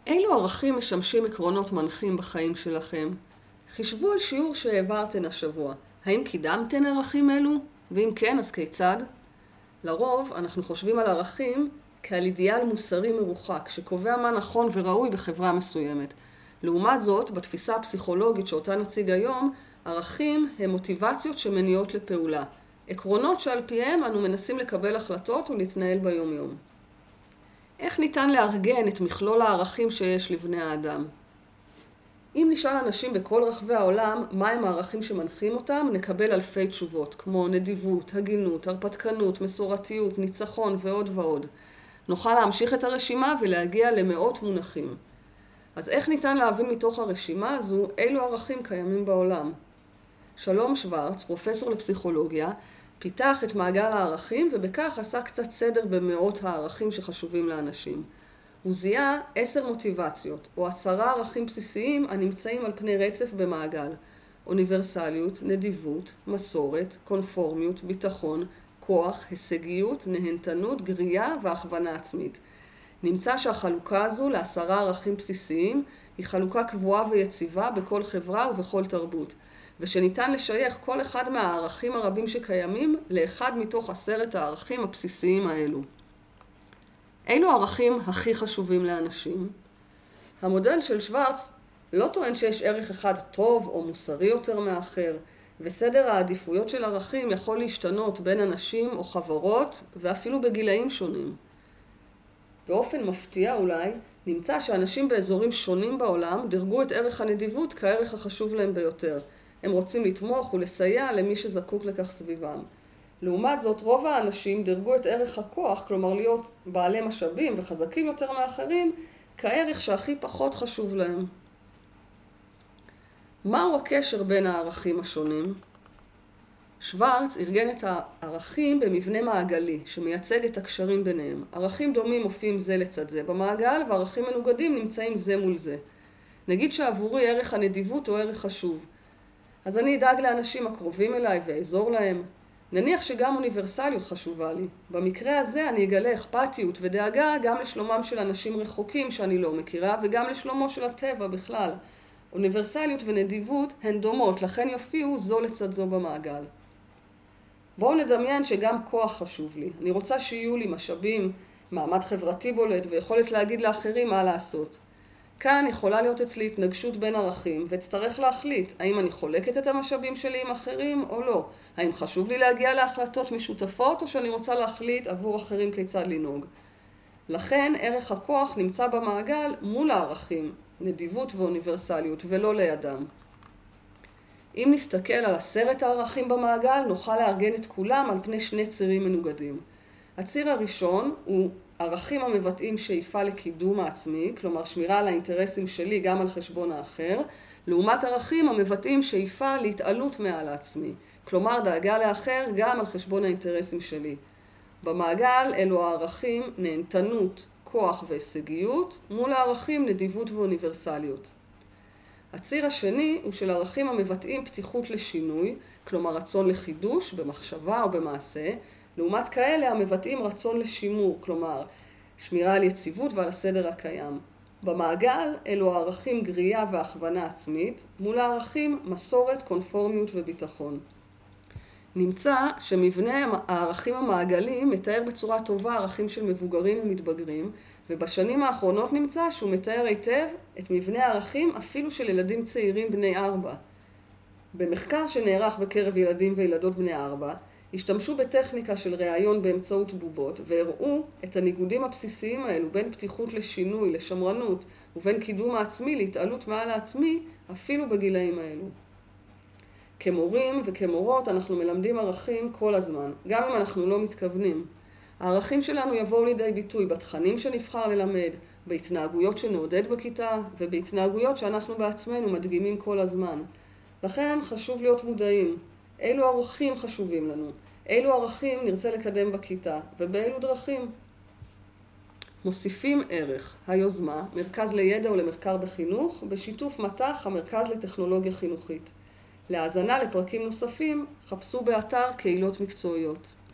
אילו ערכים משמשים עקרונות מנחים בחיים שלכם? חישבו על שיעור שהעברתן השבוע. האם קידמתן ערכים אלו? ואם כן, אז כיצד? לרוב, אנחנו חושבים על ערכים כעל אידיאל מוסרי מרוחק, שקובע מה נכון וראוי בחברה מסוימת. לעומת זאת, בתפיסה הפסיכולוגית שאותה נציג היום, ערכים הם מוטיבציות שמניעות לפעולה. עקרונות שעל פיהם אנו מנסים לקבל החלטות ולהתנהל ביום-יום. איך ניתן לארגן את מכלול הערכים שיש לבני האדם? אם נשאל אנשים בכל רחבי העולם מהם הערכים שמנחים אותם, נקבל אלפי תשובות, כמו נדיבות, הגינות, הרפתקנות, מסורתיות, ניצחון ועוד ועוד. נוכל להמשיך את הרשימה ולהגיע למאות מונחים. אז איך ניתן להבין מתוך הרשימה הזו אילו ערכים קיימים בעולם? שלום שוורץ, פרופסור לפסיכולוגיה, פיתח את מעגל הערכים ובכך עשה קצת סדר במאות הערכים שחשובים לאנשים. הוא זיהה 10 מוטיבציות או 10 ערכים בסיסיים הנמצאים על פני רצף במעגל. אוניברסליות, נדיבות, מסורת, קונפורמיות, ביטחון, כוח, הישגיות, נהנתנות, גריעה והכוונה עצמית. נמצא שהחלוקה הזו ל10 ערכים בסיסיים היא חלוקה קבועה ויציבה בכל חברה ובכל תרבות, ושניתן לשייך כל אחד מהערכים הרבים שקיימים לאחד מתוך 10 הערכים הבסיסיים האלו. אילו הערכים הכי חשובים לאנשים? המודל של שוורץ לא טוען שיש ערך אחד טוב או מוסרי יותר מאחר, וסדר העדיפויות של ערכים יכול להשתנות בין אנשים או חברות ואפילו בגילאים שונים. באופן מפתיע אולי, נמצא שאנשים באזורים שונים בעולם דרגו את ערך הנדיבות כערך החשוב להם ביותר. הם רוצים לתמוך ולסייע למי שזקוק לכך סביבם. לעומת זאת, רוב האנשים דרגו את ערך הכוח, כלומר להיות בעלי משאבים וחזקים יותר מאחרים, כערך שהכי פחות חשוב להם. מהו הקשר בין הערכים השונים? שוורץ ארגן את הערכים במבנה מעגלי, שמייצג את הקשרים ביניהם. ערכים דומים מופיעים זה לצד זה במעגל, וערכים מנוגדים נמצאים זה מול זה. נגיד שעבורי ערך הנדיבות הוא ערך חשוב. אז אני אדאג לאנשים הקרובים אליי ואעזור להם. נניח שגם אוניברסליות חשובה לי. במקרה הזה אני אגלה אכפתיות ודאגה גם לשלומם של אנשים רחוקים שאני לא מכירה, וגם לשלומו של הטבע בכלל. אוניברסליות ונדיבות הן דומות, לכן יופיעו זו לצד זו במעגל. בואו נדמיין שגם כוח חשוב לי. אני רוצה שיהיו לי משאבים, מעמד חברתי בולט ויכולת להגיד לאחרים מה לעשות. כאן יכולה להיות אצלי התנגשות בין ערכים, ואצטרך להחליט האם אני חולקת את המשאבים שלי עם אחרים או לא. האם חשוב לי להגיע להחלטות משותפות, או שאני רוצה להחליט עבור אחרים כיצד לנהוג. לכן ערך הכוח נמצא במעגל מול הערכים, נדיבות ואוניברסליות, ולא לידם. אם נסתכל על 10 הערכים במעגל, נוכל לארגן את כולם על פני 2 צירים מנוגדים. הציר הראשון הוא ערכים המבטאים שאיפה לקידום העצמי, כלומר שמירה על האינטרסים שלי גם על חשבון האחר, לעומת ערכים המבטאים שאיפה להתעלות מעל העצמי, כלומר דאגה לאחר גם על חשבון האינטרסים שלי. במעגל אלו הערכים נהנתנות, כוח והישגיות, מול הערכים נדיבות ואוניברסליות. הציר השני הוא של ערכים המבטאים פתיחות לשינוי, כלומר רצון לחידוש במחשבה או במעשה, לעומת כאלה המבטאים רצון לשימור, כלומר שמירה על יציבות ועל הסדר הקיים. במעגל אלו הערכים גריעה והכוונה עצמית, מול הערכים מסורת, קונפורמיות וביטחון. נמצא שמבנה הערכים המעגליים מתאר בצורה טובה ערכים של מבוגרים ומתבגרים, ובשנים האחרונות נמצא שהוא מתאר היטב את מבנה הערכים אפילו של ילדים צעירים בני 4. במחקר שנערך בקרב ילדים וילדות בני 4, השתמשו בטכניקה של ראיון באמצעות בובות, והראו את הניגודים הבסיסיים האלו בין פתיחות לשינוי, לשמרנות, ובין קידום העצמי להתעלות מעל העצמי, אפילו בגילאים האלו. כמורים וכמורות אנחנו מלמדים ערכים כל הזמן, גם אם אנחנו לא מתכוונים. הערכים שלנו יבואו לידי ביטוי בתכנים שנבחר ללמד, בהתנהגויות שנעודד בכיתה, ובהתנהגויות שאנחנו בעצמנו מדגימים כל הזמן. לכן חשוב להיות מודעים. אילו ערכים חשובים לנו? אילו ערכים נרצה לקדם בכיתה? ובאילו דרכים? מוסיפים ערך, היוזמה, מרכז לידע ולמחקר בחינוך, בשיתוף מט"ח, המרכז לטכנולוגיה חינוכית. להאזנה לפרקים נוספים, חפשו באתר קהילות מקצועיות.